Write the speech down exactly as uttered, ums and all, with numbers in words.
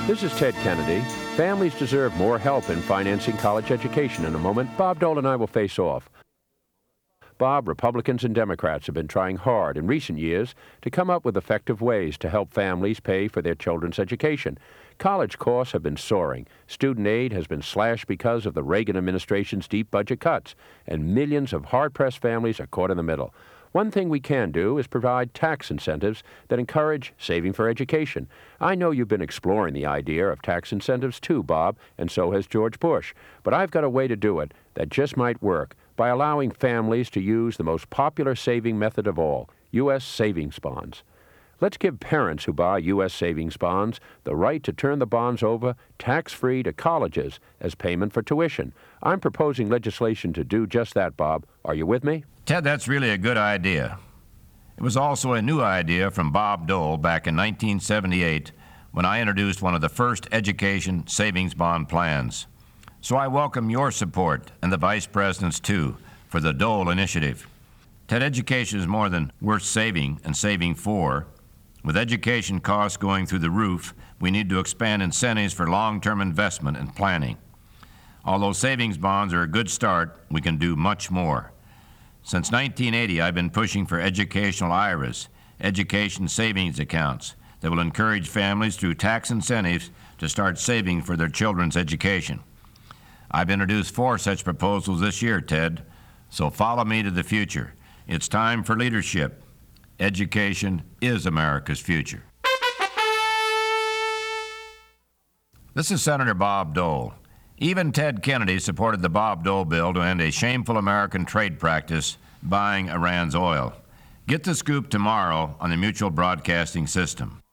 This is Ted Kennedy. Families deserve more help in financing college education. In a moment, Bob Dole and I will face off. Bob, Republicans and Democrats have been trying hard in recent years to come up with effective ways to help families pay for their children's education. College costs have been soaring. Student aid has been slashed because of the Reagan administration's deep budget cuts, and millions of hard-pressed families are caught in the middle. One thing we can do is provide tax incentives that encourage saving for education. I know you've been exploring the idea of tax incentives too, Bob, and so has George Bush. But I've got a way to do it that just might work by allowing families to use the most popular saving method of all, U S savings bonds. Let's give parents who buy U S savings bonds the right to turn the bonds over tax-free to colleges as payment for tuition. I'm proposing legislation to do just that, Bob. Are you with me? Ted, that's really a good idea. It was also a new idea from Bob Dole back in nineteen seventy-eight when I introduced one of the first education savings bond plans. So I welcome your support, and the Vice President's too, for the Dole initiative. Ted, education is more than worth saving and saving for. With education costs going through the roof, we need to expand incentives for long-term investment and planning. Although savings bonds are a good start, we can do much more. Since nineteen eighty, I've been pushing for educational I R As, education savings accounts, that will encourage families through tax incentives to start saving for their children's education. I've introduced four such proposals this year, Ted, so follow me to the future. It's time for leadership. Education is America's future. This is Senator Bob Dole. Even Ted Kennedy supported the Bob Dole bill to end a shameful American trade practice, buying Iran's oil. Get the scoop tomorrow on the Mutual Broadcasting System.